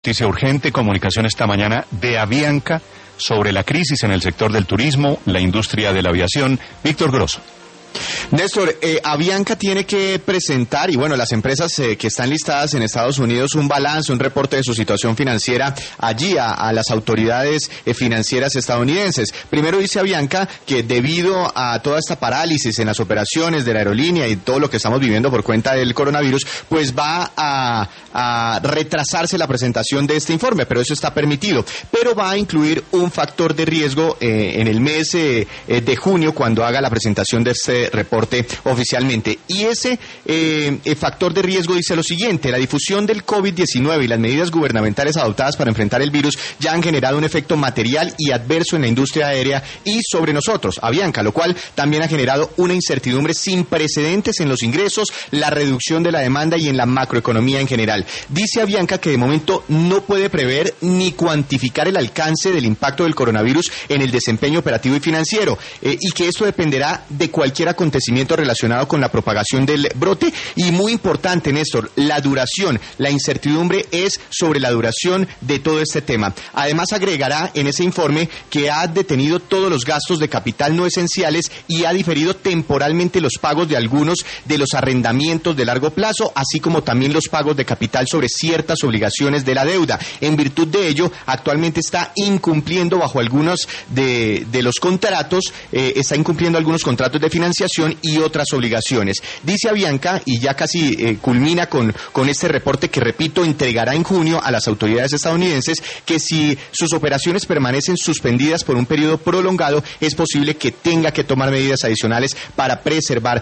noticia urgente, comunicación esta mañana de Avianca sobre la crisis en el sector del turismo, la industria de la aviación. Víctor Grosso. Néstor, Avianca tiene que presentar, y bueno, las empresas que están listadas en Estados Unidos, un balance, un reporte de su situación financiera allí a las autoridades financieras estadounidenses. Primero dice Avianca que debido a toda esta parálisis en las operaciones de la aerolínea y todo lo que estamos viviendo por cuenta del coronavirus, pues va a retrasarse la presentación de este informe, pero eso está permitido. Pero va a incluir un factor de riesgo en el mes de junio, cuando haga la presentación de este reporte oficialmente. Y ese factor de riesgo dice lo siguiente: la difusión del COVID-19 y las medidas gubernamentales adoptadas para enfrentar el virus ya han generado un efecto material y adverso en la industria aérea y sobre nosotros, Avianca, lo cual también ha generado una incertidumbre sin precedentes en los ingresos, la reducción de la demanda y en la macroeconomía en general. Dice Avianca que de momento no puede prever ni cuantificar el alcance del impacto del coronavirus en el desempeño operativo y financiero, y que esto dependerá de cualquier acontecimiento relacionado con la propagación del brote. Y muy importante, Néstor, la duración, la incertidumbre es sobre la duración de todo este tema. Además, agregará en ese informe que ha detenido todos los gastos de capital no esenciales y ha diferido temporalmente los pagos de algunos de los arrendamientos de largo plazo, así como también los pagos de capital sobre ciertas obligaciones de la deuda. En virtud de ello, actualmente está incumpliendo bajo algunos de los contratos, está incumpliendo algunos contratos de financiación y otras obligaciones. Dice Avianca, y ya casi culmina con este reporte que, repito, entregará en junio a las autoridades estadounidenses, que si sus operaciones permanecen suspendidas por un periodo prolongado, es posible que tenga que tomar medidas adicionales para preservar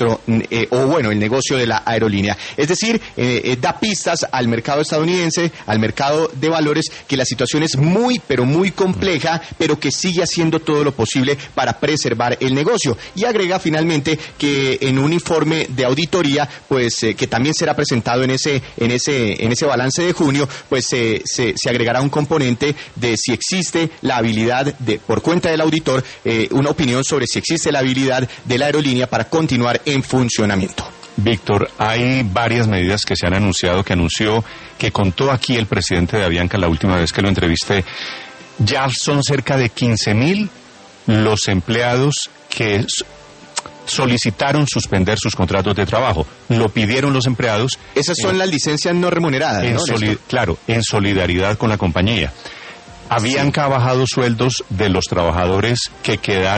el negocio de la aerolínea. Es decir, da pistas al mercado estadounidense, al mercado de valores, que la situación es muy, pero muy compleja, pero que sigue haciendo todo lo posible para preservar el negocio. Y agrega finalmente que en un informe de auditoría, pues que también será presentado en ese balance de junio, pues se agregará un componente de si existe la habilidad por cuenta del auditor, una opinión sobre si existe la habilidad de la aerolínea para continuar en funcionamiento. Víctor, hay varias medidas que se han anunciado, que contó aquí el presidente de Avianca la última vez que lo entrevisté. Ya son cerca de 15,000 los empleados que solicitaron suspender sus contratos de trabajo. Lo pidieron los empleados. Esas son las licencias no remuneradas, ¿no? Claro, en solidaridad con la compañía. Avianca ha bajado sueldos de los trabajadores que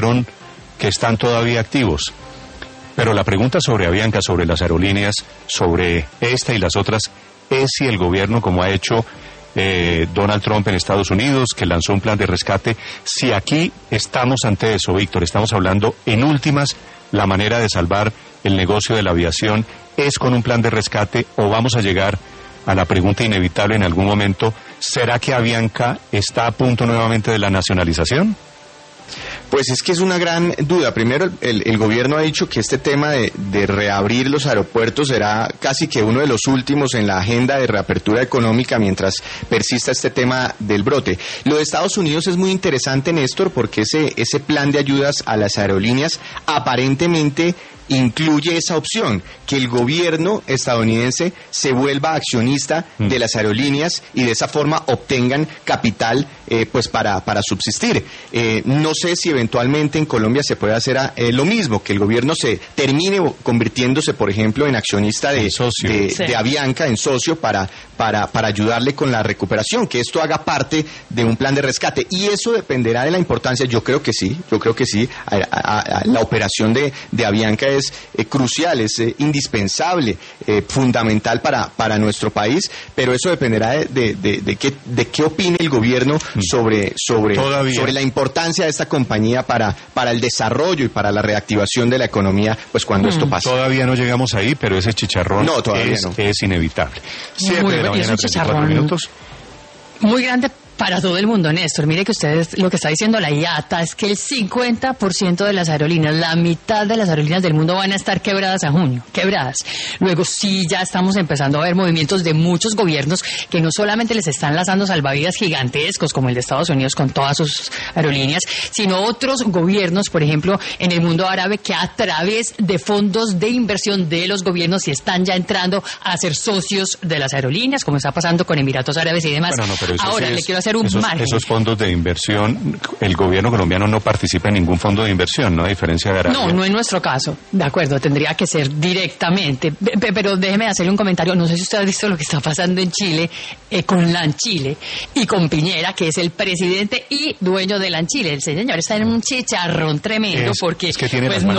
están todavía activos. Pero la pregunta sobre Avianca, sobre las aerolíneas, sobre esta y las otras, es si el gobierno, como ha hecho Donald Trump en Estados Unidos, que lanzó un plan de rescate, si aquí estamos ante eso, Víctor, estamos hablando en últimas, la manera de salvar el negocio de la aviación es con un plan de rescate, o vamos a llegar a la pregunta inevitable en algún momento: ¿será que Avianca está a punto nuevamente de la nacionalización? Pues es que es una gran duda. Primero, el gobierno ha dicho que este tema de reabrir los aeropuertos será casi que uno de los últimos en la agenda de reapertura económica mientras persista este tema del brote. Lo de Estados Unidos es muy interesante, Néstor, porque ese plan de ayudas a las aerolíneas aparentemente incluye esa opción, que el gobierno estadounidense se vuelva accionista de las aerolíneas y de esa forma obtengan capital pues para subsistir. No sé si eventualmente en Colombia se puede hacer lo mismo, que el gobierno se termine convirtiéndose, por ejemplo, en accionista de Avianca, en socio para ayudarle con la recuperación, que esto haga parte de un plan de rescate. Y eso dependerá de la importancia. Yo creo que sí. La operación de Avianca es crucial, es indispensable, fundamental para nuestro país, pero eso dependerá de qué opine el gobierno sobre la importancia de esta compañía para el desarrollo y para la reactivación de la economía, pues cuando esto pase. Todavía no llegamos ahí, pero ese chicharrón es inevitable. Es un chicharrón muy grande Para todo el mundo, Néstor. Mire que ustedes, lo que está diciendo la IATA es que el 50% de las aerolíneas, la mitad de las aerolíneas del mundo van a estar quebradas a junio, quebradas. Luego sí, ya estamos empezando a ver movimientos de muchos gobiernos que no solamente les están lanzando salvavidas gigantescos como el de Estados Unidos con todas sus aerolíneas, sino otros gobiernos, por ejemplo, en el mundo árabe, que a través de fondos de inversión de los gobiernos y están ya entrando a ser socios de las aerolíneas, como está pasando con Emiratos Árabes y demás. Bueno, no, pero eso ahora sí le quiero hacer un margen. Esos fondos de inversión, el gobierno colombiano no participa en ningún fondo de inversión, ¿no? A diferencia de Arabia. No, no en nuestro caso. De acuerdo, tendría que ser directamente. Pero déjeme hacerle un comentario. No sé si usted ha visto lo que está pasando en Chile, con LAN-Chile y con Piñera, que es el presidente y dueño de LAN-Chile. El señor está en un chicharrón tremendo porque es que tiene pues, las